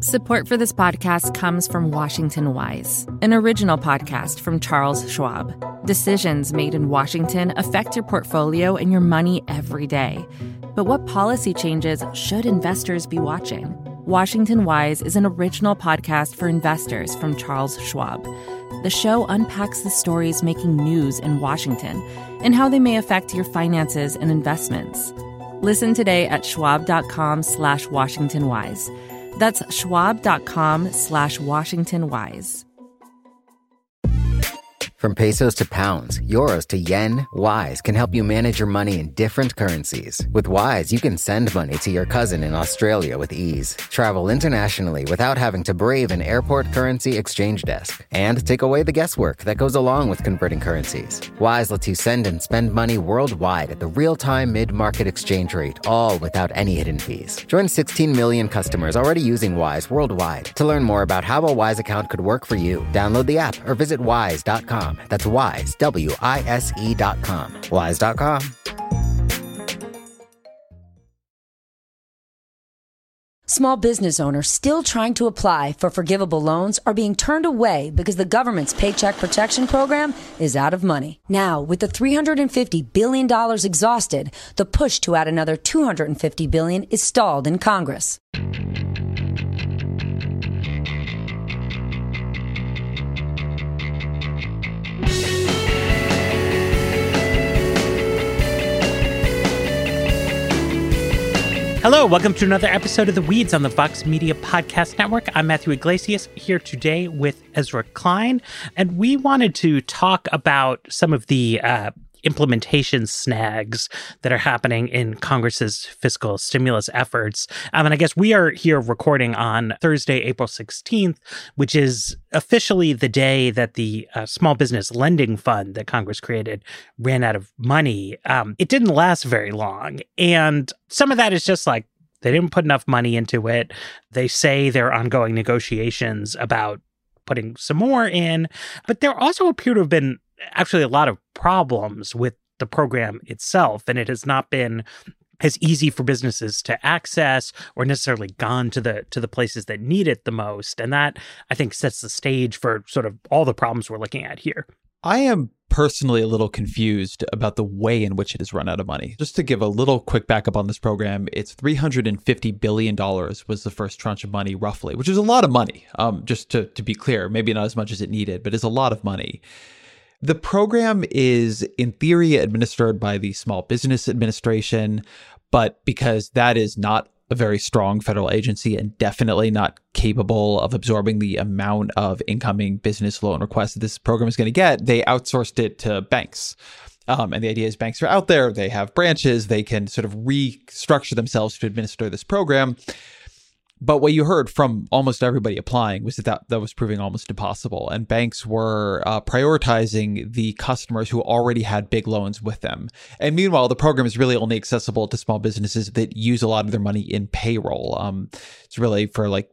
Support for this podcast comes from Washington Wise, an original podcast from Charles Schwab. Decisions made in Washington affect your portfolio and your money every day. But what policy changes should investors be watching? Washington Wise is an original podcast for investors from Charles Schwab. The show unpacks the stories making news in Washington and how they may affect your finances and investments. Listen today at schwab.com/WashingtonWise. That's schwab.com/WashingtonWise. From pesos to pounds, euros to yen, Wise can help you manage your money in different currencies. With Wise, you can send money to your cousin in Australia with ease, travel internationally without having to brave an airport currency exchange desk, and take away the guesswork that goes along with converting currencies. Wise lets you send and spend money worldwide at the real-time mid-market exchange rate, all without any hidden fees. Join 16 million customers already using Wise worldwide. To learn more about how a Wise account could work for you, download the app or visit wise.com. That's Wise, WISE.com. Wise.com. Small business owners still trying to apply for forgivable loans are being turned away because the government's Paycheck Protection Program is out of money. Now, with the $350 billion exhausted, the push to add another $250 billion is stalled in Congress. Hello, welcome to another episode of The Weeds on the Vox Media Podcast Network. I'm Matthew Iglesias, here today with Ezra Klein, and we wanted to talk about some of the implementation snags that are happening in Congress's fiscal stimulus efforts. And I guess we are here recording on Thursday, April 16th, which is officially the day that the Small Business Lending Fund that Congress created ran out of money. It didn't last very long. And some of that is just like, they didn't put enough money into it. They say there are ongoing negotiations about putting some more in. But there also appear to have been actually a lot of problems with the program itself, and it has not been as easy for businesses to access or necessarily gone to the places that need it the most. And that, I think, sets the stage for sort of all the problems we're looking at here. I am personally a little confused about the way in which it has run out of money. Just to give a little quick backup on this program, it's $350 billion was the first tranche of money, roughly, which is a lot of money. Just to be clear, maybe not as much as it needed, but it's a lot of money. The program is, in theory, administered by the Small Business Administration, but because that is not a very strong federal agency and definitely not capable of absorbing the amount of incoming business loan requests that this program is going to get, they outsourced it to banks. And the idea is banks are out there, they have branches, they can sort of restructure themselves to administer this program. But what you heard from almost everybody applying was that was proving almost impossible. And banks were prioritizing the customers who already had big loans with them. And meanwhile, the program is really only accessible to small businesses that use a lot of their money in payroll. It's really for like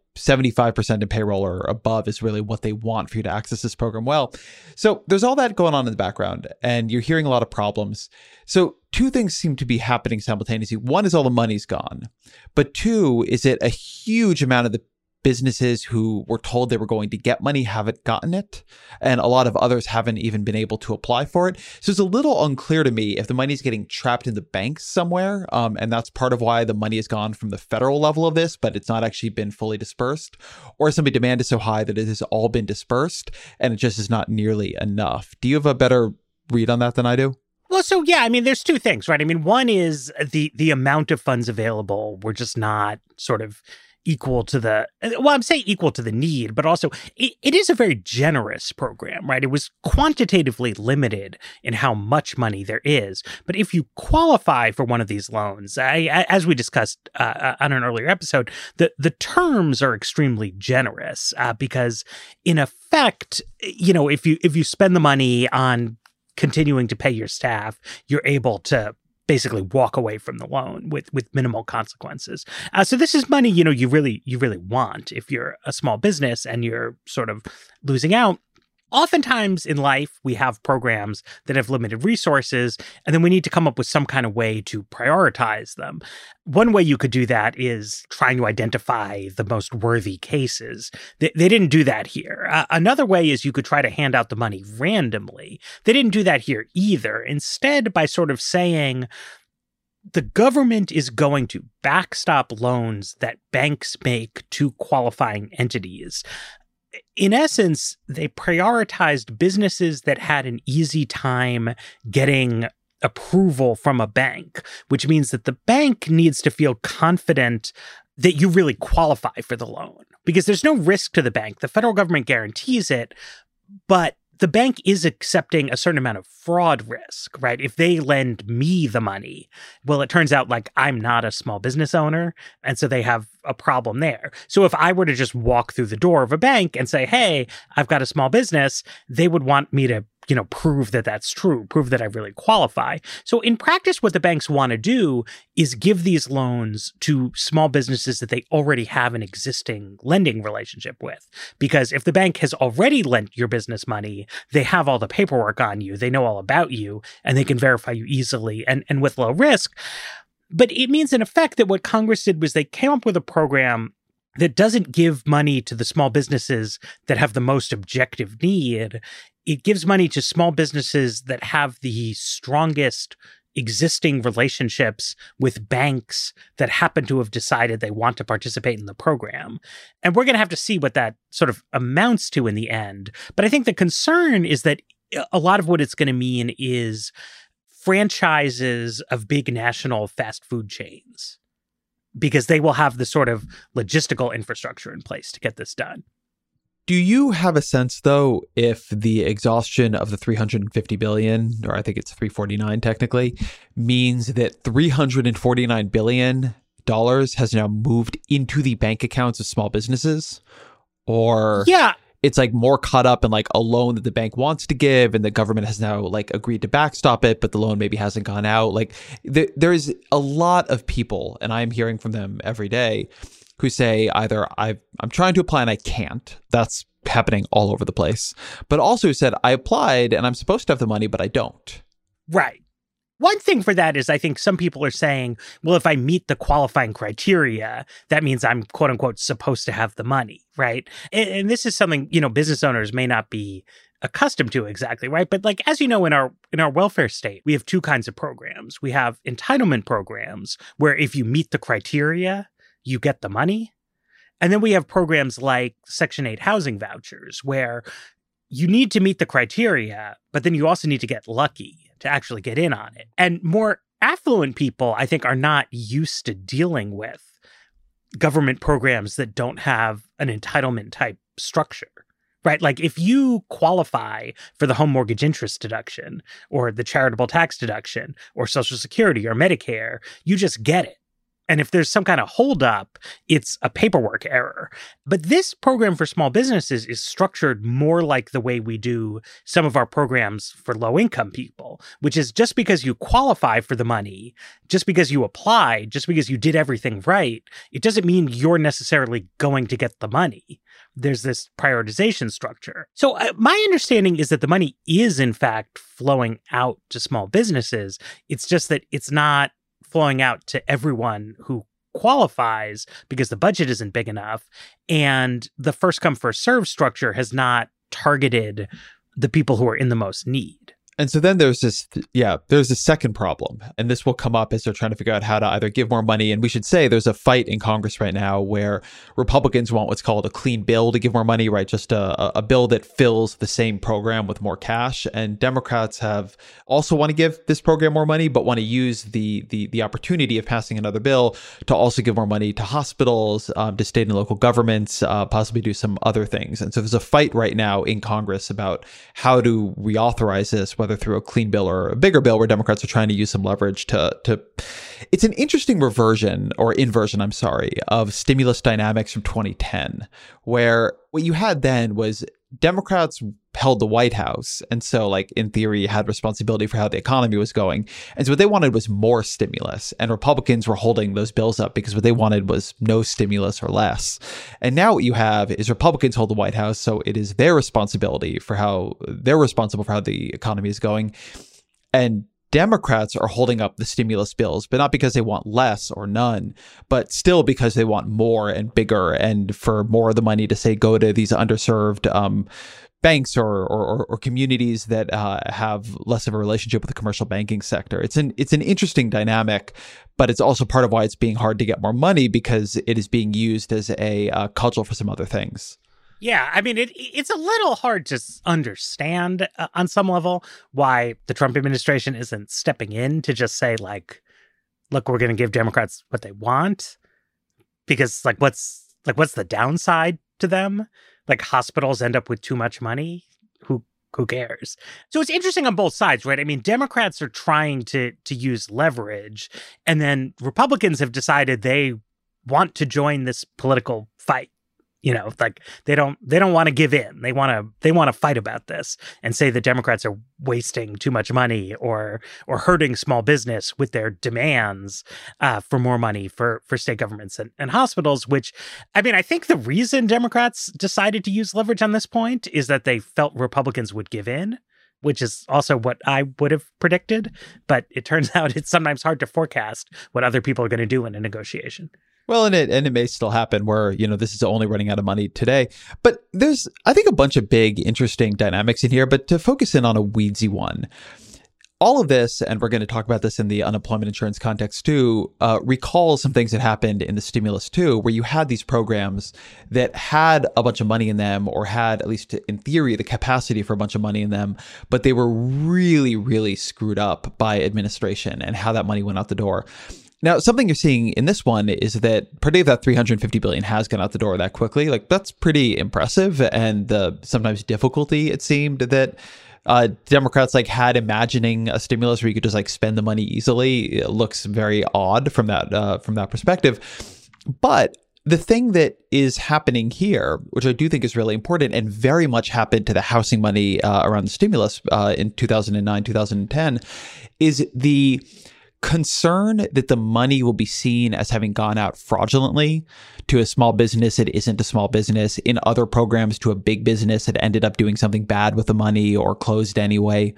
75% in payroll or above is really what they want for you to access this program well. So there's all that going on in the background, and you're hearing a lot of problems. So two things seem to be happening simultaneously. One is all the money's gone, but two is that a huge amount of the businesses who were told they were going to get money haven't gotten it, and a lot of others haven't even been able to apply for it. So it's a little unclear to me if the money is getting trapped in the banks somewhere, and that's part of why the money has gone from the federal level of this, but it's not actually been fully dispersed, or some demand is so high that it has all been dispersed, and it just is not nearly enough. Do you have a better read on that than I do? Well, so yeah, I mean, there's two things, right? I mean, one is the amount of funds available were just not sort of equal to I'm saying equal to the need, but also it is a very generous program, right? It was quantitatively limited in how much money there is. But if you qualify for one of these loans, as we discussed on an earlier episode, the terms are extremely generous because in effect, you know, if you spend the money on continuing to pay your staff, you're able to basically walk away from the loan with minimal consequences. So this is money, you know, you really want if you're a small business and you're sort of losing out. Oftentimes in life, we have programs that have limited resources, and then we need to come up with some kind of way to prioritize them. One way you could do that is trying to identify the most worthy cases. They didn't do that here. Another way is you could try to hand out the money randomly. They didn't do that here either. Instead, by sort of saying, the government is going to backstop loans that banks make to qualifying entities. In essence, they prioritized businesses that had an easy time getting approval from a bank, which means that the bank needs to feel confident that you really qualify for the loan because there's no risk to the bank. The federal government guarantees it, but the bank is accepting a certain amount of fraud risk, right? If they lend me the money, well, it turns out like I'm not a small business owner. And so they have a problem there. So if I were to just walk through the door of a bank and say, hey, I've got a small business, they would want me to, prove that that's true, prove that I really qualify. So in practice, what the banks want to do is give these loans to small businesses that they already have an existing lending relationship with. Because if the bank has already lent your business money, they have all the paperwork on you, they know all about you, and they can verify you easily and with low risk. But it means in effect that what Congress did was they came up with a program that doesn't give money to the small businesses that have the most objective need. It gives money to small businesses that have the strongest existing relationships with banks that happen to have decided they want to participate in the program. And we're going to have to see what that sort of amounts to in the end. But I think the concern is that a lot of what it's going to mean is franchises of big national fast food chains, because they will have the sort of logistical infrastructure in place to get this done. Do you have a sense, though, if the exhaustion of the $350 billion, or I think it's $349 technically, means that $349 billion has now moved into the bank accounts of small businesses? Or it's like more caught up in like a loan that the bank wants to give and the government has now like agreed to backstop it, but the loan maybe hasn't gone out. Like there's a lot of people, and I'm hearing from them every day, who say either I'm trying to apply and I can't. That's happening all over the place. But also said, I applied and I'm supposed to have the money, but I don't. Right. One thing for that is I think some people are saying, well, if I meet the qualifying criteria, that means I'm quote unquote supposed to have the money, right? And this is something, business owners may not be accustomed to exactly, right? But like, as you know, in our welfare state, we have two kinds of programs. We have entitlement programs where if you meet the criteria, you get the money. And then we have programs like Section 8 housing vouchers, where you need to meet the criteria, but then you also need to get lucky to actually get in on it. And more affluent people, I think, are not used to dealing with government programs that don't have an entitlement type structure, right? Like if you qualify for the home mortgage interest deduction or the charitable tax deduction or Social Security or Medicare, you just get it. And if there's some kind of holdup, it's a paperwork error. But this program for small businesses is structured more like the way we do some of our programs for low-income people, which is just because you qualify for the money, just because you apply, just because you did everything right, it doesn't mean you're necessarily going to get the money. There's this prioritization structure. So my understanding is that the money is, in fact, flowing out to small businesses. It's just that it's not flowing out to everyone who qualifies because the budget isn't big enough. And the first come, first serve structure has not targeted the people who are in the most need. And so then there's this second problem. And this will come up as they're trying to figure out how to either give more money. And we should say there's a fight in Congress right now where Republicans want what's called a clean bill to give more money, right? Just a bill that fills the same program with more cash. And Democrats have also want to give this program more money, but want to use the opportunity of passing another bill to also give more money to hospitals, to state and local governments, possibly do some other things. And so there's a fight right now in Congress about how to reauthorize this, whether through a clean bill or a bigger bill where Democrats are trying to use some leverage to it's an interesting inversion, of stimulus dynamics from 2010, where what you had then was Democrats held the White House. And so, like, in theory, had responsibility for how the economy was going. And so what they wanted was more stimulus. And Republicans were holding those bills up because what they wanted was no stimulus or less. And now what you have is Republicans hold the White House. So it is their responsibility for how they're responsible for how the economy is going. And Democrats are holding up the stimulus bills, but not because they want less or none, but still because they want more and bigger, and for more of the money to, say, go to these underserved banks or communities that have less of a relationship with the commercial banking sector. It's an interesting dynamic, but it's also part of why it's being hard to get more money, because it is being used as a cudgel for some other things. Yeah, I mean, it's a little hard to understand on some level why the Trump administration isn't stepping in to just say, like, look, we're going to give Democrats what they want, because what's the downside to them? Like, hospitals end up with too much money. Who cares? So it's interesting on both sides, right? I mean, Democrats are trying to use leverage, and then Republicans have decided they want to join this political fight. You know, like they don't want to give in. They want to fight about this and say the Democrats are wasting too much money or hurting small business with their demands for more money for state governments and hospitals, which, I mean, I think the reason Democrats decided to use leverage on this point is that they felt Republicans would give in, which is also what I would have predicted. But it turns out it's sometimes hard to forecast what other people are going to do in a negotiation. Well, and it may still happen where, you know, this is only running out of money today. But there's, I think, a bunch of big, interesting dynamics in here. But to focus in on a weedsy one, all of this, and we're going to talk about this in the unemployment insurance context too, recalls some things that happened in the stimulus too, where you had these programs that had a bunch of money in them, or had, at least in theory, the capacity for a bunch of money in them, but they were really, really screwed up by administration and how that money went out the door. Now, something you're seeing in this one is that part of that $350 billion has gone out the door that quickly. Like, that's pretty impressive. And the sometimes difficulty, it seemed, that Democrats had imagining a stimulus where you could just spend the money easily, it looks very odd from that perspective. But the thing that is happening here, which I do think is really important and very much happened to the housing money around the stimulus in 2009, 2010, is the concern that the money will be seen as having gone out fraudulently to a small business it isn't a small business, in other programs to a big business that ended up doing something bad with the money or closed anyway,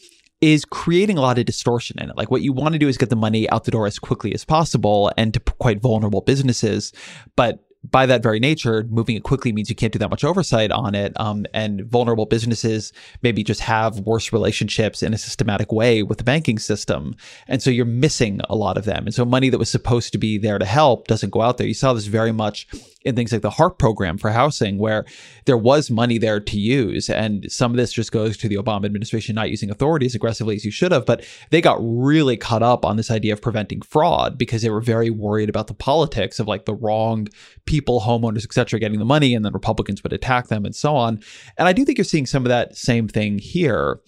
is creating a lot of distortion in it. Like, what you want to do is get the money out the door as quickly as possible and to quite vulnerable businesses, but by that very nature, moving it quickly means you can't do that much oversight on it. And vulnerable businesses maybe just have worse relationships in a systematic way with the banking system. And so you're missing a lot of them. And so money that was supposed to be there to help doesn't go out there. You saw this very much in things like the HARP program for housing, where there was money there to use. And some of this just goes to the Obama administration not using authority as aggressively as you should have. But they got really caught up on this idea of preventing fraud because they were very worried about the politics of the wrong people, homeowners, et cetera, getting the money, and then Republicans would attack them and so on. And I do think you're seeing some of that same thing here.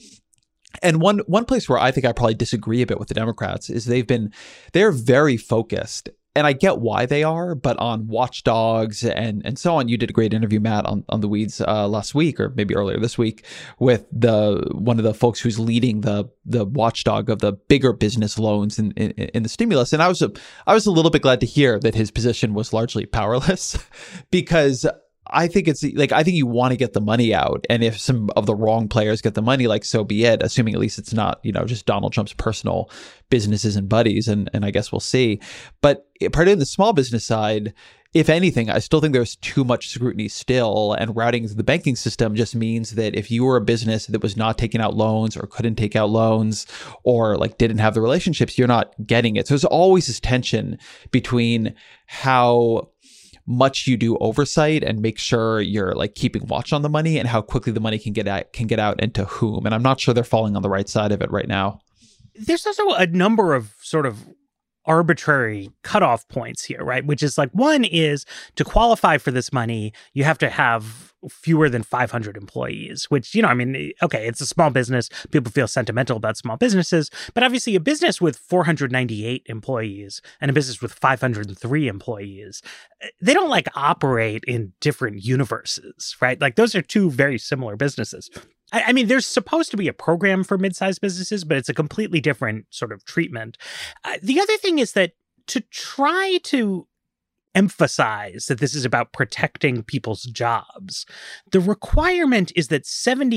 And one place where I think I probably disagree a bit with the Democrats is they're very focused. And I get why they are, but on watchdogs and so on. You did a great interview, Matt, on the Weeds last week, or maybe earlier this week, with one of the folks who's leading the watchdog of the bigger business loans in the stimulus. And I was a little bit glad to hear that his position was largely powerless, because I think I think you want to get the money out. And if some of the wrong players get the money, so be it, assuming at least it's not, just Donald Trump's personal businesses and buddies. And I guess we'll see. But particularly in the small business side, if anything, I still think there's too much scrutiny still. And routing through the banking system just means that if you were a business that was not taking out loans or couldn't take out loans or didn't have the relationships, you're not getting it. So there's always this tension between how much you do oversight and make sure you're keeping watch on the money and how quickly the money can get out and to whom. And I'm not sure they're falling on the right side of it right now. There's also a number of sort of arbitrary cutoff points here, right? Which is one is to qualify for this money, you have to have fewer than 500 employees, which, okay, it's a small business. People feel sentimental about small businesses, but obviously a business with 498 employees and a business with 503 employees, they don't operate in different universes, right? Those are two very similar businesses. I mean, there's supposed to be a program for mid-sized businesses, but it's a completely different sort of treatment. The other thing is that to try to emphasize that this is about protecting people's jobs, the requirement is that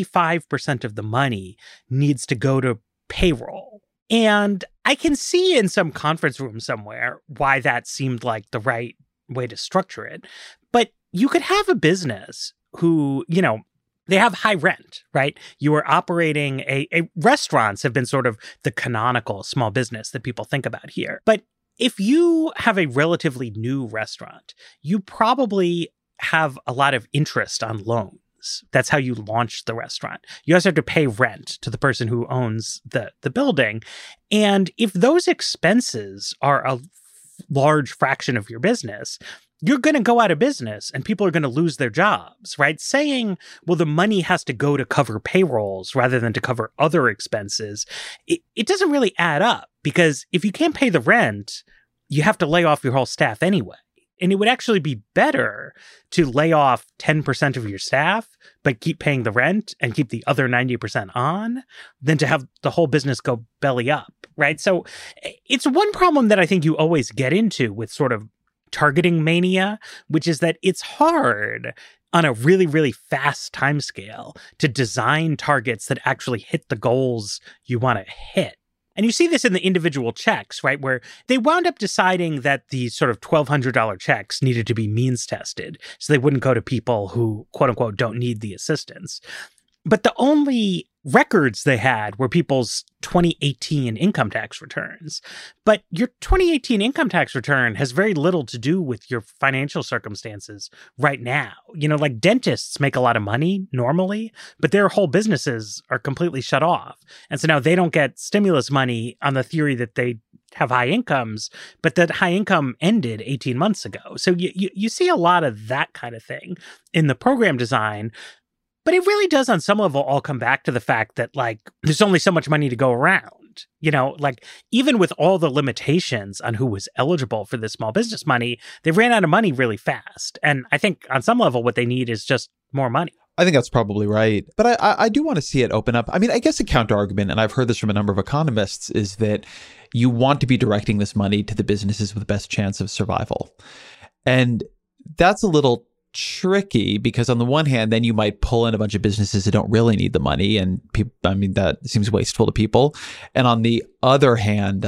75% of the money needs to go to payroll. And I can see in some conference room somewhere why that seemed like the right way to structure it. But you could have a business who, they have high rent, right? You are operating restaurants have been sort of the canonical small business that people think about here. But if you have a relatively new restaurant, you probably have a lot of interest on loans. That's how you launch the restaurant. You also have to pay rent to the person who owns the building. And if those expenses are a large fraction of your business, you're going to go out of business and people are going to lose their jobs, right? Saying, well, the money has to go to cover payrolls rather than to cover other expenses, it doesn't really add up, because if you can't pay the rent, you have to lay off your whole staff anyway. And it would actually be better to lay off 10% of your staff, but keep paying the rent and keep the other 90% on, than to have the whole business go belly up, right? So it's one problem that I think you always get into with sort of targeting mania, which is that it's hard on a really, really fast timescale to design targets that actually hit the goals you want to hit. And you see this in the individual checks, right, where they wound up deciding that the sort of $1,200 checks needed to be means tested so they wouldn't go to people who, quote unquote, don't need the assistance. But the only records they had were people's 2018 income tax returns. But your 2018 income tax return has very little to do with your financial circumstances right now. Like dentists make a lot of money normally, but their whole businesses are completely shut off. And so now they don't get stimulus money on the theory that they have high incomes, but that high income ended 18 months ago. So you see a lot of that kind of thing in the program design. But it really does on some level all come back to the fact that, like, there's only so much money to go around. Like, even with all the limitations on who was eligible for this small business money, they ran out of money really fast. And I think on some level what they need is just more money. I think that's probably right. But I do want to see it open up. I mean, I guess a counter argument, and I've heard this from a number of economists, is that you want to be directing this money to the businesses with the best chance of survival. And that's a little tricky, because on the one hand, then you might pull in a bunch of businesses that don't really need the money, and that seems wasteful to people. And on the other hand,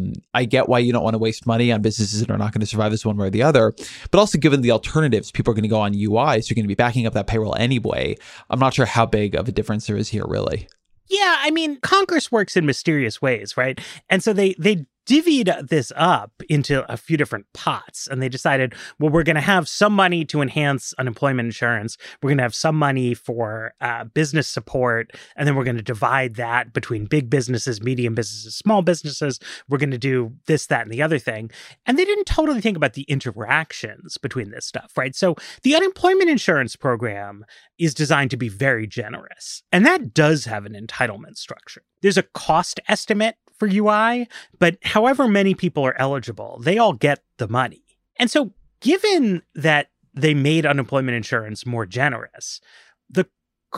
I get why you don't want to waste money on businesses that are not going to survive this one way or the other. But also, given the alternatives, people are going to go on UI, so you're going to be backing up that payroll anyway. I'm not sure how big of a difference there is here, really. Yeah, I mean, Congress works in mysterious ways, right? And so they divvied this up into a few different pots, and they decided, well, we're going to have some money to enhance unemployment insurance. We're going to have some money for business support, and then we're going to divide that between big businesses, medium businesses, small businesses. We're going to do this, that, and the other thing. And they didn't totally think about the interactions between this stuff, right? So the unemployment insurance program is designed to be very generous, and that does have an entitlement structure. There's a cost estimate for UI, but however many people are eligible, they all get the money. And so given that they made unemployment insurance more generous, the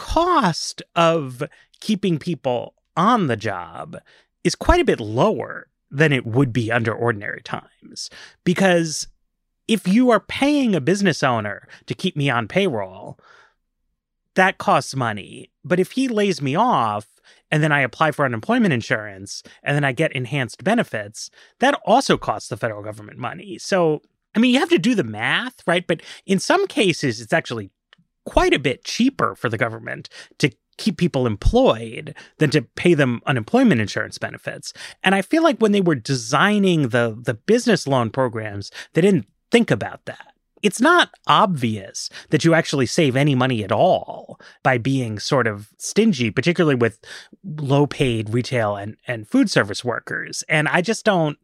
cost of keeping people on the job is quite a bit lower than it would be under ordinary times. Because if you are paying a business owner to keep me on payroll, that costs money. But if he lays me off, and then I apply for unemployment insurance, and then I get enhanced benefits, that also costs the federal government money. So, I mean, you have to do the math, right? But in some cases, it's actually quite a bit cheaper for the government to keep people employed than to pay them unemployment insurance benefits. And I feel like when they were designing the business loan programs, they didn't think about that. It's not obvious that you actually save any money at all by being sort of stingy, particularly with low-paid retail and food service workers. And I just don't...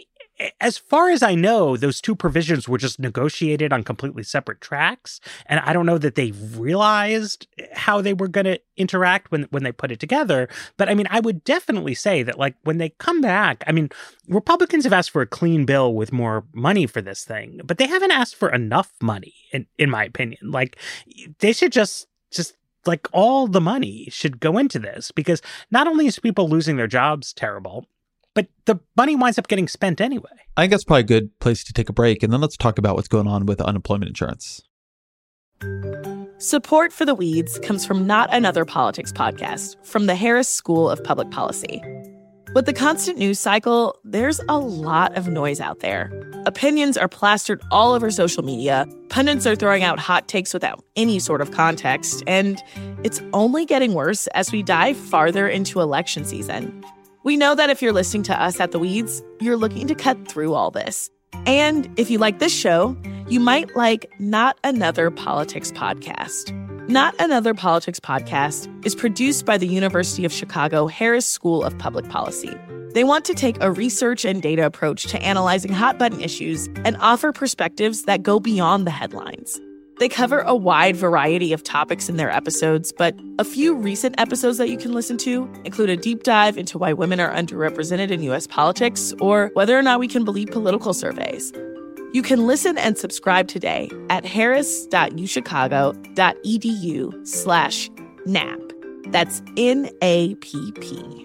As far as I know, those two provisions were just negotiated on completely separate tracks. And I don't know that they realized how they were going to interact when they put it together. But I mean, I would definitely say that, like, when they come back, I mean, Republicans have asked for a clean bill with more money for this thing, but they haven't asked for enough money, in my opinion. Like, they should just like all the money should go into this, because not only is people losing their jobs terrible, but the money winds up getting spent anyway. I think that's probably a good place to take a break. And then let's talk about what's going on with unemployment insurance. Support for The Weeds comes from Not Another Politics podcast from the Harris School of Public Policy. With the constant news cycle, there's a lot of noise out there. Opinions are plastered all over social media, pundits are throwing out hot takes without any sort of context, and it's only getting worse as we dive farther into election season. We know that if you're listening to us at The Weeds, you're looking to cut through all this. And if you like this show, you might like Not Another Politics podcast. Not Another Politics podcast is produced by the University of Chicago Harris School of Public Policy. They want to take a research and data approach to analyzing hot-button issues and offer perspectives that go beyond the headlines. They cover a wide variety of topics in their episodes, but a few recent episodes that you can listen to include a deep dive into why women are underrepresented in U.S. politics or whether or not we can believe political surveys. You can listen and subscribe today at harris.uchicago.edu/NAP. That's NAPP.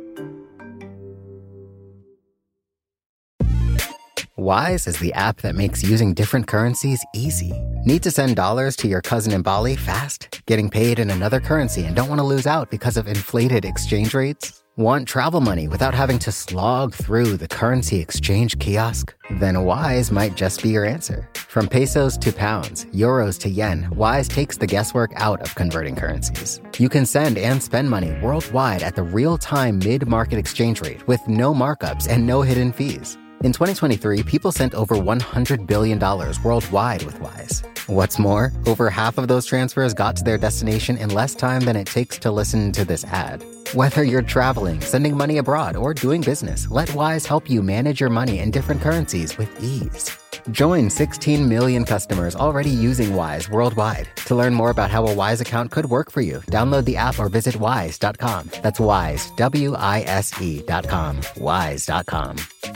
Wise is the app that makes using different currencies easy. Need to send dollars to your cousin in Bali fast? Getting paid in another currency and don't want to lose out because of inflated exchange rates? Want travel money without having to slog through the currency exchange kiosk? Then Wise might just be your answer. From pesos to pounds, euros to yen, Wise takes the guesswork out of converting currencies. You can send and spend money worldwide at the real-time mid-market exchange rate with no markups and no hidden fees. In 2023, people sent over $100 billion worldwide with Wise. What's more, over half of those transfers got to their destination in less time than it takes to listen to this ad. Whether you're traveling, sending money abroad, or doing business, let Wise help you manage your money in different currencies with ease. Join 16 million customers already using Wise worldwide. To learn more about how a Wise account could work for you, download the app or visit wise.com. That's Wise, WISE.com. Wise.com.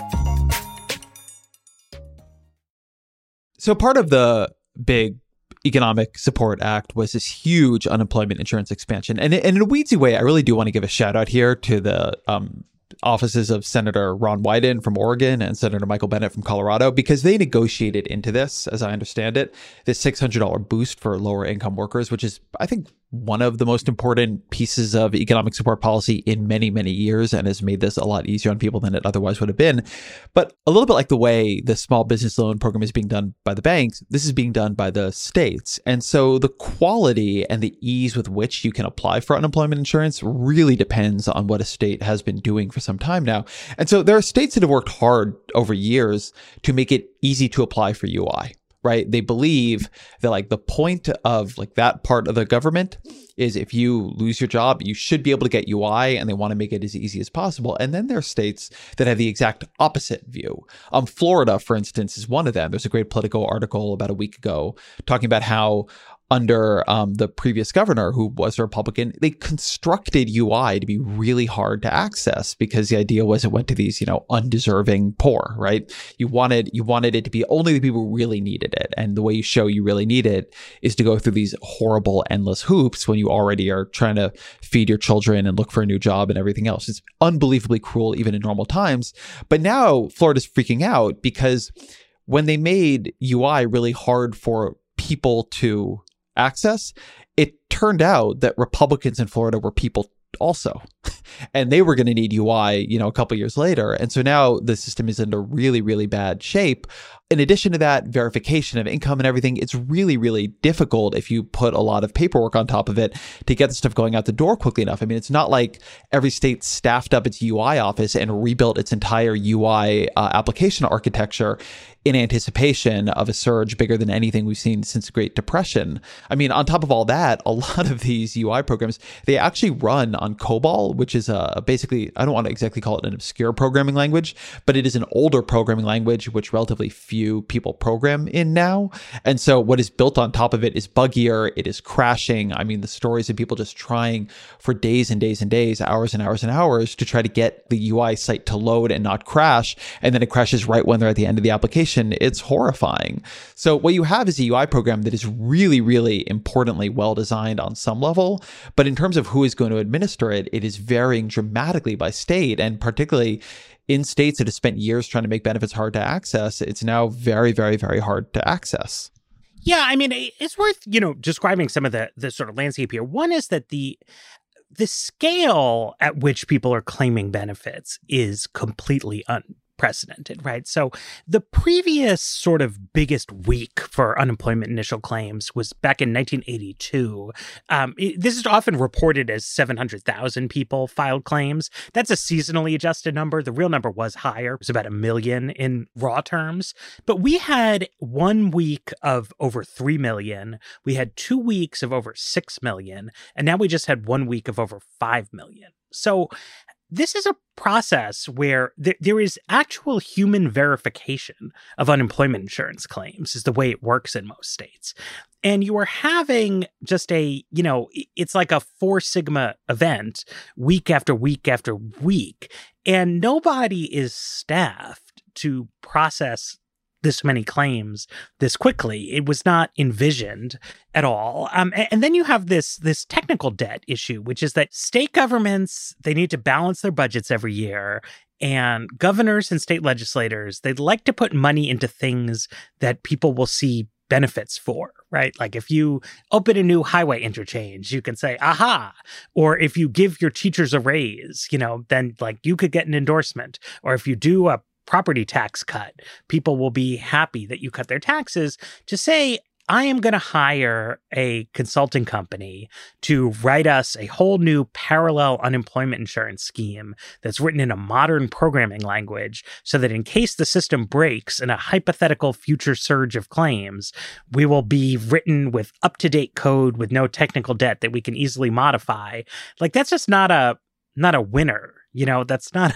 So part of the big Economic Support Act was this huge unemployment insurance expansion. And in a weedsy way, I really do want to give a shout out here to the offices of Senator Ron Wyden from Oregon and Senator Michael Bennet from Colorado, because they negotiated into this, as I understand it, this $600 boost for lower income workers, which is, I think, one of the most important pieces of economic support policy in many, many years, and has made this a lot easier on people than it otherwise would have been. But a little bit like the way the small business loan program is being done by the banks, this is being done by the states. And so the quality and the ease with which you can apply for unemployment insurance really depends on what a state has been doing for some time now. And so there are states that have worked hard over years to make it easy to apply for UI. Right? They believe that like the point of like that part of the government is if you lose your job, you should be able to get UI, and they want to make it as easy as possible. And then there are states that have the exact opposite view. Florida, for instance, is one of them. There's a great Politico article about a week ago talking about how under the previous governor, who was a Republican, they constructed UI to be really hard to access because the idea was it went to these, undeserving poor, right? You wanted it to be only the people who really needed it. And the way you show you really need it is to go through these horrible, endless hoops when you already are trying to feed your children and look for a new job and everything else. It's unbelievably cruel, even in normal times. But now Florida's freaking out because when they made UI really hard for people to access, it turned out that Republicans in Florida were people also, and they were going to need UI, a couple years later. And so now the system is in a really, really bad shape. In addition to that, verification of income and everything, it's really, really difficult if you put a lot of paperwork on top of it to get the stuff going out the door quickly enough. I mean, it's not like every state staffed up its UI office and rebuilt its entire UI application architecture in anticipation of a surge bigger than anything we've seen since the Great Depression. I mean, on top of all that, a lot of these UI programs, they actually run on COBOL, which is basically, I don't want to exactly call it an obscure programming language, but it is an older programming language which relatively few people program in now. And so what is built on top of it is buggier, it is crashing. I mean, the stories of people just trying for days and days and days, hours and hours and hours to try to get the UI site to load and not crash, and then it crashes right when they're at the end of the application. It's horrifying. So what you have is a UI program that is really, really importantly well designed on some level, but in terms of who is going to administer it, it is varying dramatically by state, and particularly in states that have spent years trying to make benefits hard to access, it's now very, very, very hard to access. Yeah, I mean, it's worth, describing some of the sort of landscape here. One is that the scale at which people are claiming benefits is completely unprecedented, right? So the previous sort of biggest week for unemployment initial claims was back in 1982. This is often reported as 700,000 people filed claims. That's a seasonally adjusted number. The real number was higher. It was about 1 million in raw terms. But we had 1 week of over 3 million. We had 2 weeks of over 6 million. And now we just had 1 week of over 5 million. So this is a process where there is actual human verification of unemployment insurance claims, is the way it works in most states. And you are having just it's like a 4 sigma event week after week after week. And nobody is staffed to process this many claims this quickly. It was not envisioned at all. And then you have this technical debt issue, which is that state governments, they need to balance their budgets every year. And governors and state legislators, they'd like to put money into things that people will see benefits for, right? Like if you open a new highway interchange, you can say, aha. Or if you give your teachers a raise, then like you could get an endorsement. Or if you do a property tax cut, people will be happy that you cut their taxes. To say, I am going to hire a consulting company to write us a whole new parallel unemployment insurance scheme that's written in a modern programming language so that in case the system breaks in a hypothetical future surge of claims, we will be written with up-to-date code with no technical debt that we can easily modify. Like, that's just not a winner. That's not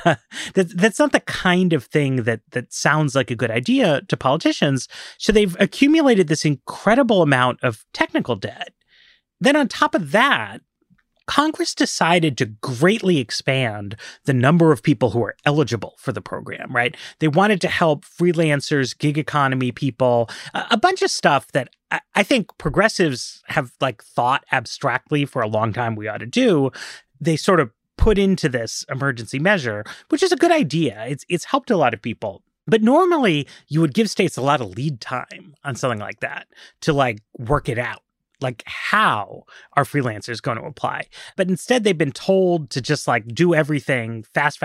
the kind of thing that sounds like a good idea to politicians. So they've accumulated this incredible amount of technical debt. Then on top of that, Congress decided to greatly expand the number of people who are eligible for the program, right? They wanted to help freelancers, gig economy people, a bunch of stuff that I think progressives have thought abstractly for a long time we ought to do. They sort of put into this emergency measure, which is a good idea. It's helped a lot of people. But normally you would give states a lot of lead time on something like that to work it out. How are freelancers going to apply? But instead they've been told to just do everything fast.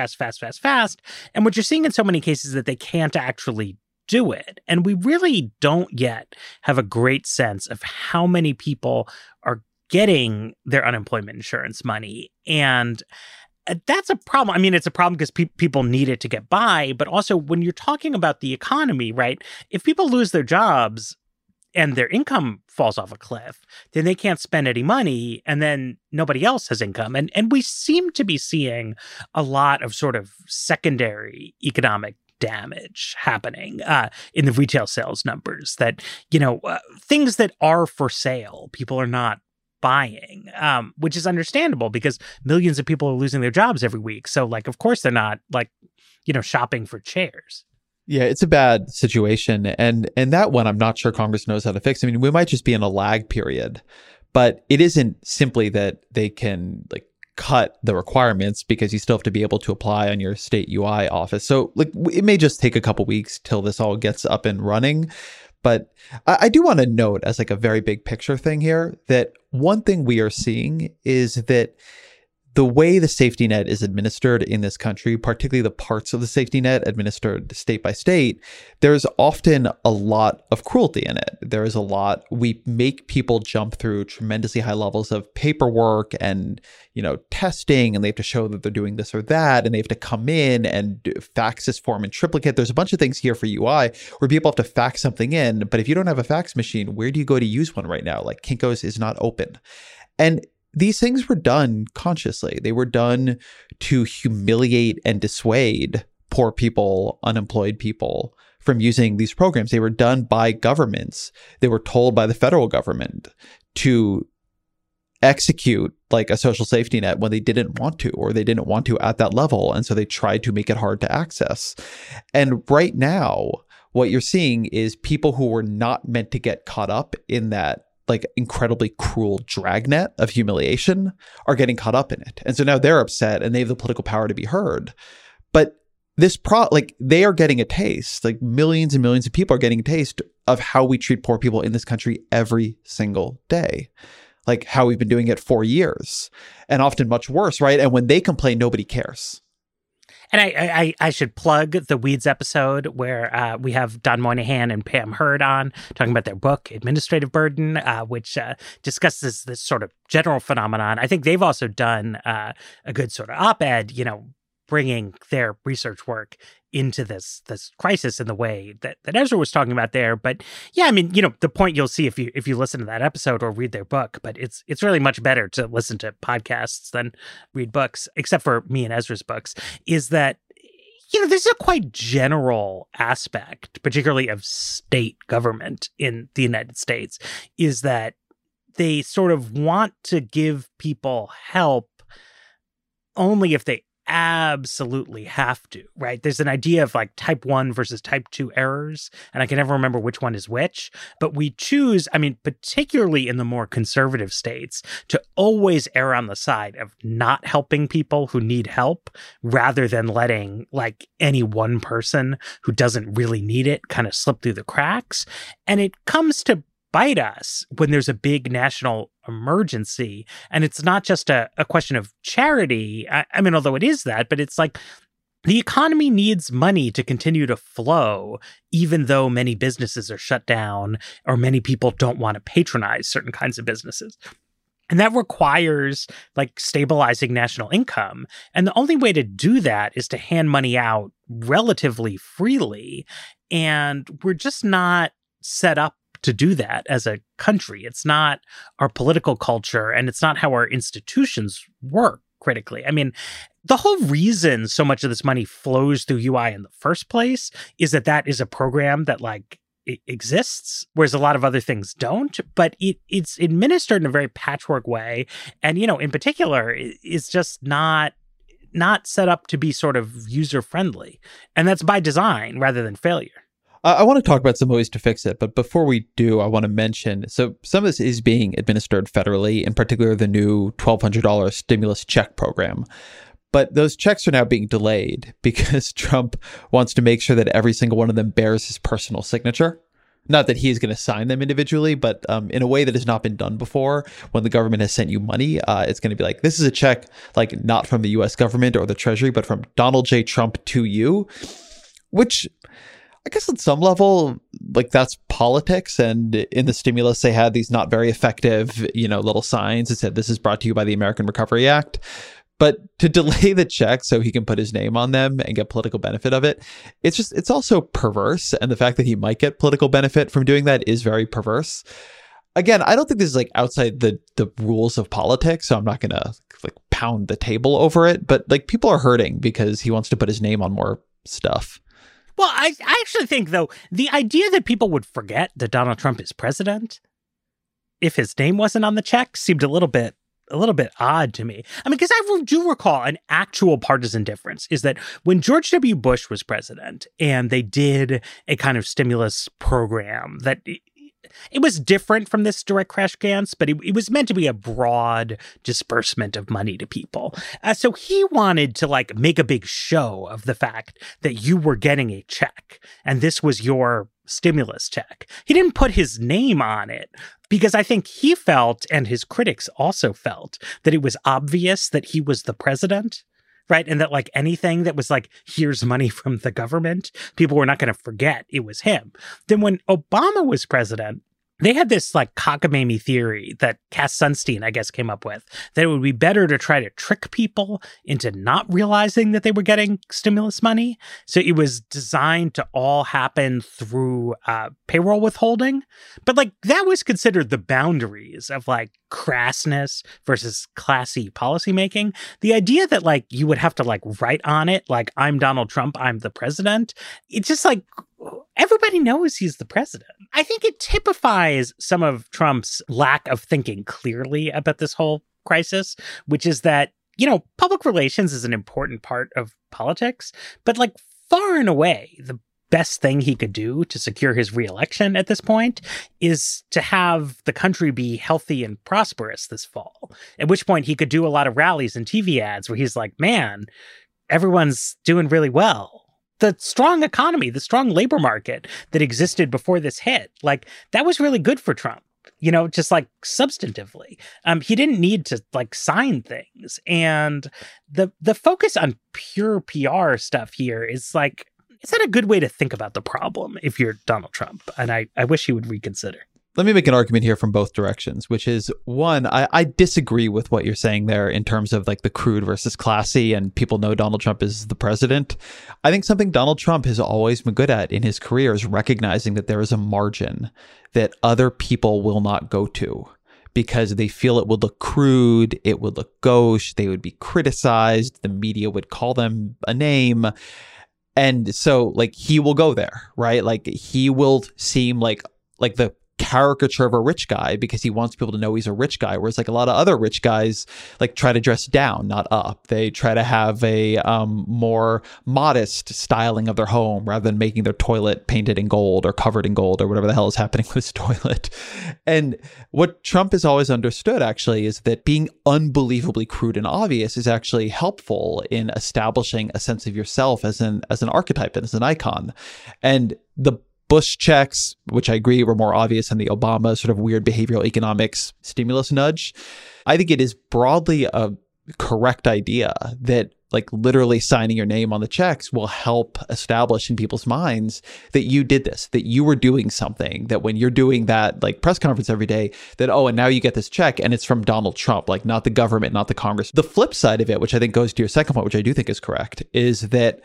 And what you're seeing in so many cases is that they can't actually do it. And we really don't yet have a great sense of how many people are getting their unemployment insurance money. And that's a problem. I mean, it's a problem because people need it to get by. But also when you're talking about the economy, right? If people lose their jobs and their income falls off a cliff, then they can't spend any money and then nobody else has income. And we seem to be seeing a lot of sort of secondary economic damage happening in the retail sales numbers that, things that are for sale, people are not buying, which is understandable because millions of people are losing their jobs every week. So of course they're not shopping for chairs. Yeah, it's a bad situation. And that one, I'm not sure Congress knows how to fix. I mean, we might just be in a lag period, but it isn't simply that they can cut the requirements because you still have to be able to apply on your state UI office. So it may just take a couple weeks till this all gets up and running. But I do want to note as a very big picture thing here that one thing we are seeing is that the way the safety net is administered in this country, particularly the parts of the safety net administered state by state, there's often a lot of cruelty in it. There is a lot, we make people jump through tremendously high levels of paperwork and, testing, and they have to show that they're doing this or that, and they have to come in and fax this form in triplicate. There's a bunch of things here for UI where people have to fax something in, but if you don't have a fax machine, where do you go to use one right now? Kinko's is not open. And these things were done consciously. They were done to humiliate and dissuade poor people, unemployed people from using these programs. They were done by governments. They were told by the federal government to execute like a social safety net when they didn't want to, or they didn't want to at that level. And so they tried to make it hard to access. And right now, what you're seeing is people who were not meant to get caught up in that like incredibly cruel dragnet of humiliation are getting caught up in it. And so now they're upset and they have the political power to be heard. But this they are getting a taste, like millions and millions of people are getting a taste of how we treat poor people in this country every single day. Like how we've been doing it for years, and often much worse, right? And when they complain, nobody cares. And I should plug the Weeds episode where we have Don Moynihan and Pam Hurd on talking about their book, Administrative Burden, which discusses this sort of general phenomenon. I think they've also done a good sort of op-ed, bringing their research work into this crisis in the way that Ezra was talking about there. But yeah, I mean, the point you'll see if you listen to that episode or read their book, but it's really much better to listen to podcasts than read books, except for me and Ezra's books, is that, there's a quite general aspect, particularly of state government in the United States, is that they sort of want to give people help only if they absolutely have to, right? There's an idea of like type 1 versus type 2 errors, and I can never remember which one is which, but we choose, particularly in the more conservative states, to always err on the side of not helping people who need help rather than letting like any one person who doesn't really need it kind of slip through the cracks. And it comes to bite us when there's a big national emergency. And it's not just a question of charity. Although it is that, but it's like the economy needs money to continue to flow, even though many businesses are shut down or many people don't want to patronize certain kinds of businesses. And that requires like stabilizing national income. And the only way to do that is to hand money out relatively freely. And we're just not set up to do that as a country. It's not our political culture, and it's not how our institutions work critically. The whole reason so much of this money flows through UI in the first place is that is a program that like it exists, whereas a lot of other things don't, but it's administered in a very patchwork way. And, in particular, it's just not set up to be sort of user-friendly. And that's by design rather than failure. I want to talk about some ways to fix it, but before we do, I want to mention, so some of this is being administered federally, in particular the new $1,200 stimulus check program. But those checks are now being delayed because Trump wants to make sure that every single one of them bears his personal signature. Not that he is going to sign them individually, but in a way that has not been done before. When the government has sent you money, it's going to be like, this is a check, like not from the U.S. government or the Treasury, but from Donald J. Trump to you, which I guess on some level, like that's politics. And in the stimulus, they had these not very effective, little signs that said, this is brought to you by the American Recovery Act. But to delay the check so he can put his name on them and get political benefit of it, it's also perverse. And the fact that he might get political benefit from doing that is very perverse. Again, I don't think this is like outside the rules of politics, so I'm not going to like pound the table over it. But like people are hurting because he wants to put his name on more stuff. Well, I actually think, though, the idea that people would forget that Donald Trump is president if his name wasn't on the check seemed a little bit odd to me. Because I do recall an actual partisan difference is that when George W. Bush was president and they did a kind of stimulus program that it was different from this direct crash grants, but it was meant to be a broad disbursement of money to people. So he wanted to like make a big show of the fact that you were getting a check and this was your stimulus check. He didn't put his name on it because I think he felt, and his critics also felt, that it was obvious that he was the president. Right. And that like anything that was like, here's money from the government, people were not going to forget it was him. Then when Obama was president, They had this like cockamamie theory that Cass Sunstein, I guess, came up with, that it would be better to try to trick people into not realizing that they were getting stimulus money. So it was designed to all happen through payroll withholding. But like that was considered the boundaries of like crassness versus classy policymaking. The idea that like you would have to like write on it, like I'm Donald Trump, I'm the president. It's just like everybody knows he's the president. I think it typifies some of Trump's lack of thinking clearly about this whole crisis, which is that, you know, public relations is an important part of politics, but like far and away, the best thing he could do to secure his reelection at this point is to have the country be healthy and prosperous this fall, at which point he could do a lot of rallies and TV ads where he's like, man, everyone's doing really well. The strong economy, the strong labor market that existed before this hit, like that was really good for Trump, you know, just like substantively. He didn't need to like sign things. And the focus on pure PR stuff here is like, is that a good way to think about the problem if you're Donald Trump? And I wish he would reconsider. Let me make an argument here from both directions, which is one, I disagree with what you're saying there in terms of like the crude versus classy and people know Donald Trump is the president. I think something Donald Trump has always been good at in his career is recognizing that there is a margin that other people will not go to because they feel it would look crude, it would look gauche, they would be criticized, the media would call them a name. And so like he will go there, right? Like he will seem like the caricature of a rich guy because he wants people to know he's a rich guy. Whereas like a lot of other rich guys like try to dress down, not up. They try to have a more modest styling of their home rather than making their toilet painted in gold or covered in gold or whatever the hell is happening with his toilet. And what Trump has always understood actually is that being unbelievably crude and obvious is actually helpful in establishing a sense of yourself as an archetype and as an icon. And the Bush checks, which I agree were more obvious than the Obama sort of weird behavioral economics stimulus nudge. I think it is broadly a correct idea that like literally signing your name on the checks will help establish in people's minds that you did this, that you were doing something, that when you're doing that like press conference every day, that, oh, and now you get this check and it's from Donald Trump, like not the government, not the Congress. The flip side of it, which I think goes to your second point, which I do think is correct, is that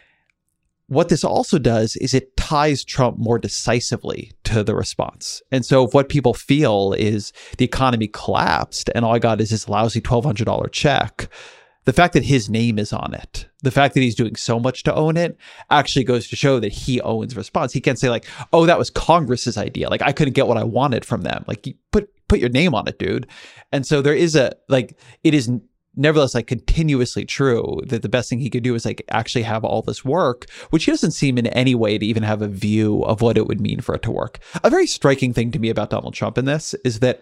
what this also does is it ties Trump more decisively to the response. And so if what people feel is the economy collapsed and all I got is this lousy $1,200 check, the fact that his name is on it, the fact that he's doing so much to own it actually goes to show that he owns response. He can't say like, oh, that was Congress's idea. Like I couldn't get what I wanted from them. Like you put your name on it, dude. And so there is it is nevertheless like continuously true that the best thing he could do is like actually have all this work, which he doesn't seem in any way to even have a view of what it would mean for it to work. A very striking thing to me about Donald Trump in this is that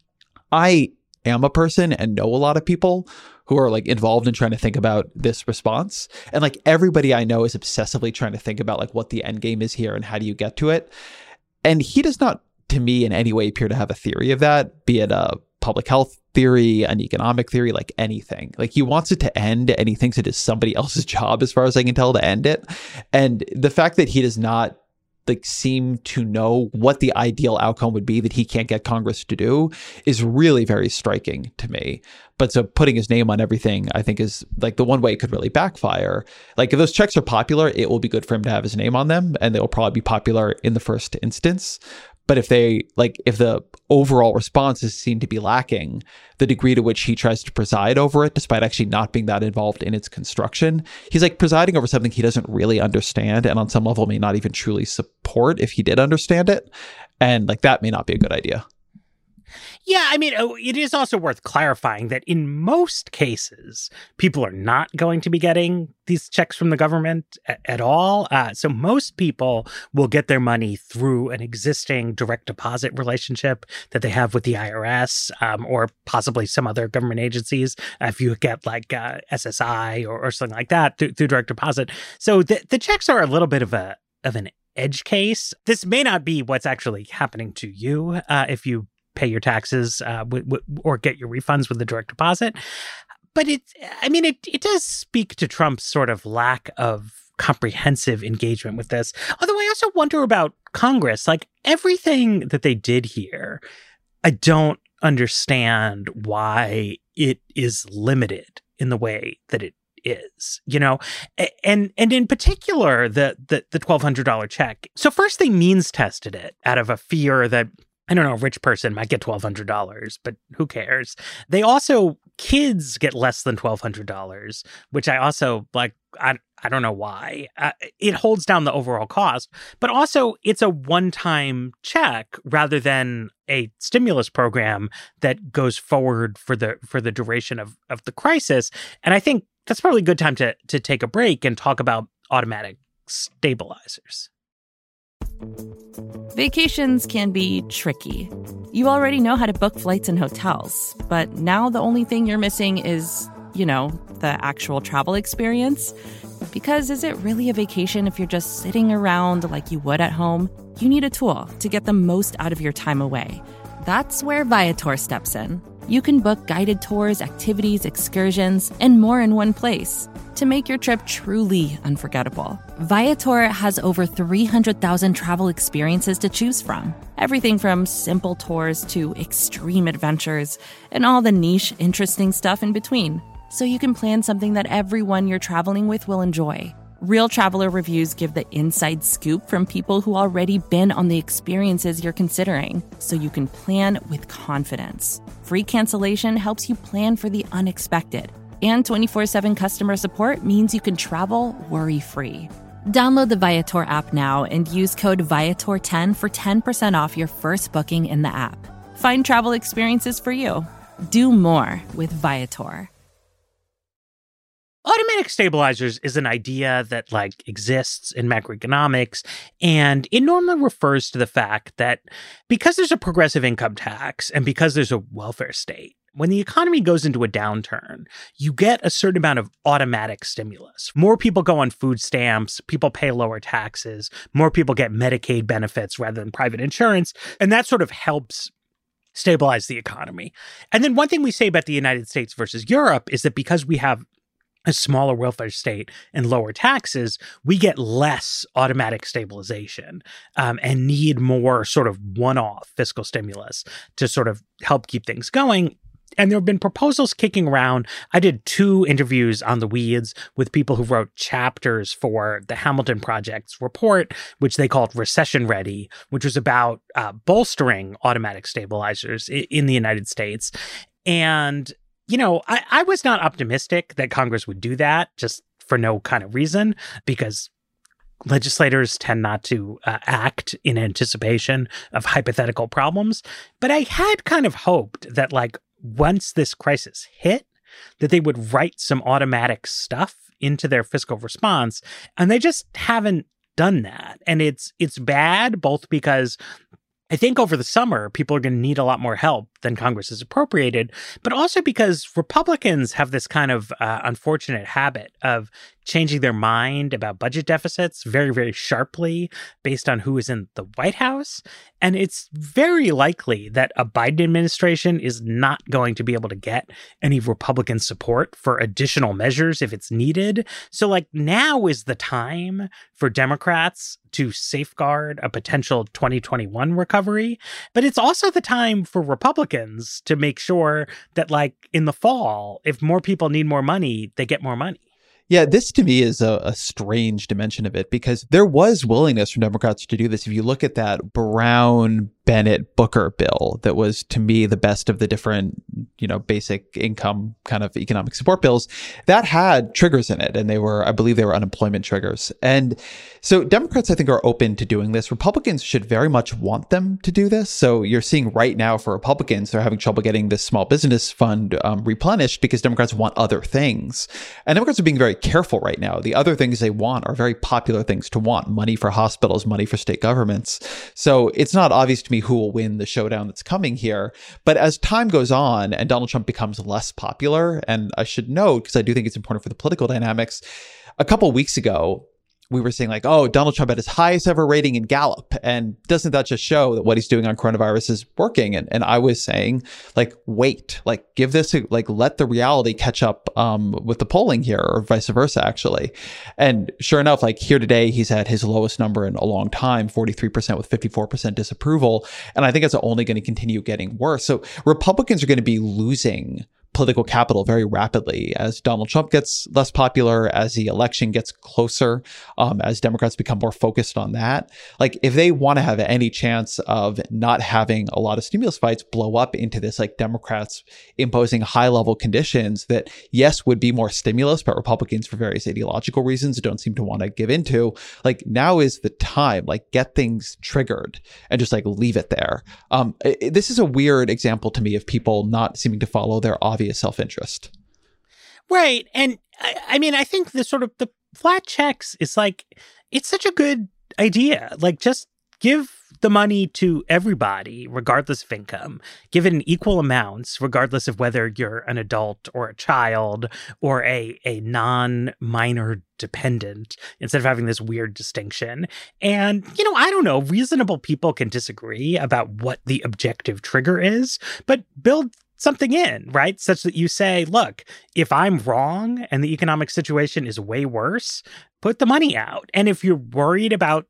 I am a person and know a lot of people who are like involved in trying to think about this response. And like everybody I know is obsessively trying to think about like what the end game is here and how do you get to it. And he does not, to me, in any way appear to have a theory of that, be it a public health theory, an economic theory, like anything. Like he wants it to end and he thinks it is somebody else's job, as far as I can tell, to end it. And the fact that he does not like seem to know what the ideal outcome would be that he can't get Congress to do is really very striking to me. But so putting his name on everything, I think, is like the one way it could really backfire. Like if those checks are popular, it will be good for him to have his name on them and they will probably be popular in the first instance. But if the overall responses seem to be lacking, the degree to which he tries to preside over it, despite actually not being that involved in its construction, he's like presiding over something he doesn't really understand and on some level may not even truly support if he did understand it. And like that may not be a good idea. Yeah, I mean, it is also worth clarifying that in most cases, people are not going to be getting these checks from the government at all. So most people will get their money through an existing direct deposit relationship that they have with the IRS or possibly some other government agencies. If you get like SSI or something like that through direct deposit. So the checks are a little bit of an edge case. This may not be what's actually happening to you if you pay your taxes or get your refunds with the direct deposit. But it does speak to Trump's sort of lack of comprehensive engagement with this. Although I also wonder about Congress. Like, everything that they did here, I don't understand why it is limited in the way that it is, and in particular, the $1,200 check. So first they means tested it out of a fear that, I don't know, a rich person might get $1,200, but who cares? They also, kids get less than $1,200, which I also I don't know why. It holds down the overall cost, but also it's a one-time check rather than a stimulus program that goes forward for the duration of the crisis. And I think that's probably a good time to take a break and talk about automatic stabilizers. Vacations can be tricky. You already know how to book flights and hotels, but now the only thing you're missing is, the actual travel experience. Because is it really a vacation if you're just sitting around like you would at home? You need a tool to get the most out of your time away. That's where Viator steps in. You can book guided tours, activities, excursions, and more in one place to make your trip truly unforgettable. Viator has over 300,000 travel experiences to choose from. Everything from simple tours to extreme adventures and all the niche, interesting stuff in between. So you can plan something that everyone you're traveling with will enjoy. Real traveler reviews give the inside scoop from people who already been on the experiences you're considering, so you can plan with confidence. Free cancellation helps you plan for the unexpected. And 24/7 customer support means you can travel worry-free. Download the Viator app now and use code Viator10 for 10% off your first booking in the app. Find travel experiences for you. Do more with Viator. Automatic stabilizers is an idea that exists in macroeconomics, and it normally refers to the fact that because there's a progressive income tax and because there's a welfare state, when the economy goes into a downturn, you get a certain amount of automatic stimulus. More people go on food stamps, people pay lower taxes, more people get Medicaid benefits rather than private insurance, and that sort of helps stabilize the economy. And then one thing we say about the United States versus Europe is that because we have a smaller welfare state and lower taxes, we get less automatic stabilization and need more sort of one-off fiscal stimulus to sort of help keep things going. And there have been proposals kicking around. I did 2 interviews on the Weeds with people who wrote chapters for the Hamilton Project's report, which they called Recession Ready, which was about bolstering automatic stabilizers in the United States. And I was not optimistic that Congress would do that just for no kind of reason, because legislators tend not to act in anticipation of hypothetical problems. But I had kind of hoped that once this crisis hit, that they would write some automatic stuff into their fiscal response. And they just haven't done that. And it's bad, both because I think over the summer, people are going to need a lot more help than Congress has appropriated, but also because Republicans have this kind of unfortunate habit of changing their mind about budget deficits very, very sharply based on who is in the White House. And it's very likely that a Biden administration is not going to be able to get any Republican support for additional measures if it's needed. So now is the time for Democrats to safeguard a potential 2021 recovery. But it's also the time for Republicans to make sure that in the fall, if more people need more money, they get more money. Yeah, this to me is a strange dimension of it, because there was willingness from Democrats to do this. If you look at that Brown, Bennett, Booker bill that was, to me, the best of the different, basic income kind of economic support bills, that had triggers in it. And I believe they were unemployment triggers. And so Democrats, I think, are open to doing this. Republicans should very much want them to do this. So you're seeing right now for Republicans, they're having trouble getting this small business fund replenished because Democrats want other things. And Democrats are being very careful right now. The other things they want are very popular things to want: money for hospitals, money for state governments. So it's not obvious to me who will win the showdown that's coming here. But as time goes on and Donald Trump becomes less popular, and I should note, because I do think it's important for the political dynamics, a couple of weeks ago, we were saying like, oh, Donald Trump had his highest ever rating in Gallup. And doesn't that just show that what he's doing on coronavirus is working? And I was saying like, wait, like give this, like let the reality catch up with the polling here, or vice versa, actually. And sure enough, like here today, he's at his lowest number in a long time, 43% with 54% disapproval. And I think it's only going to continue getting worse. So Republicans are going to be losing political capital very rapidly as Donald Trump gets less popular, as the election gets closer, as Democrats become more focused on that. Like if they want to have any chance of not having a lot of stimulus fights blow up into this, like Democrats imposing high level conditions that, yes, would be more stimulus, but Republicans for various ideological reasons don't seem to want to give into, like now is the time, like get things triggered and just like leave it there. This is a weird example to me of people not seeming to follow their obvious self-interest. Right. And I mean, I think the sort of the flat checks is like, it's such a good idea. Like just give the money to everybody, regardless of income, give it in equal amounts, regardless of whether you're an adult or a child or a non-minor dependent, instead of having this weird distinction. And, you know, I don't know, reasonable people can disagree about what the objective trigger is, but build something in, right? Such that you say, look, if I'm wrong and the economic situation is way worse, put the money out. And if you're worried about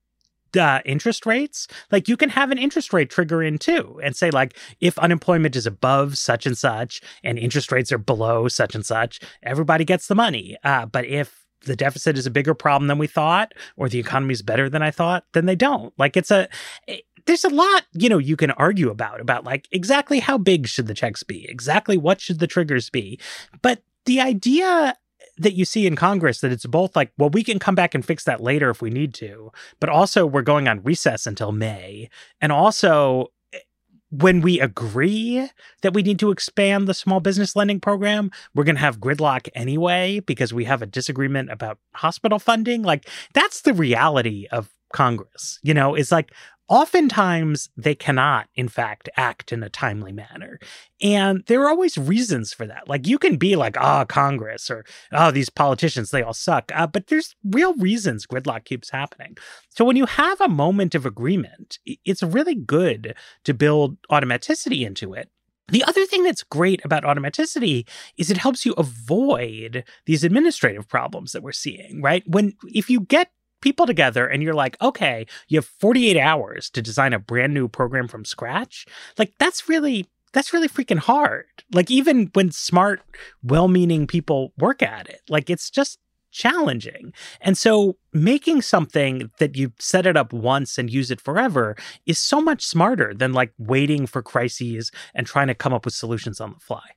interest rates, like you can have an interest rate trigger in too and say like, if unemployment is above such and such and interest rates are below such and such, everybody gets the money. But if the deficit is a bigger problem than we thought, or the economy is better than I thought, then they don't. Like there's a lot, you know, you can argue about like exactly how big should the checks be? Exactly what should the triggers be? But the idea that you see in Congress that it's both like, well, we can come back and fix that later if we need to, but also we're going on recess until May. And also when we agree that we need to expand the small business lending program, we're going to have gridlock anyway because we have a disagreement about hospital funding. Like that's the reality of Congress, you know, it's like, oftentimes they cannot, in fact, act in a timely manner. And there are always reasons for that. Like you can be like, Congress or, these politicians, they all suck. But there's real reasons gridlock keeps happening. So when you have a moment of agreement, it's really good to build automaticity into it. The other thing that's great about automaticity is it helps you avoid these administrative problems that we're seeing, right? If you get people together and you're like, okay, you have 48 hours to design a brand new program from scratch. Like that's really freaking hard. Like even when smart, well-meaning people work at it, like it's just challenging. And so making something that you set it up once and use it forever is so much smarter than like waiting for crises and trying to come up with solutions on the fly.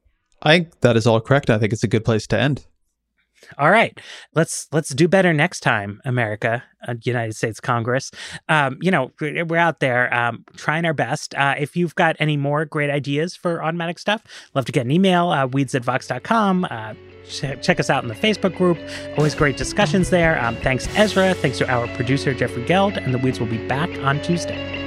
I think that is all correct. I think it's a good place to end. All right, let's do better next time, America, United States Congress. You know, we're out there trying our best. If you've got any more great ideas for automatic stuff, love to get an email, weeds@vox.com. Check us out in the Facebook group. Always great discussions there. Thanks, Ezra. Thanks to our producer, Jeffrey Geld. And the Weeds will be back on Tuesday.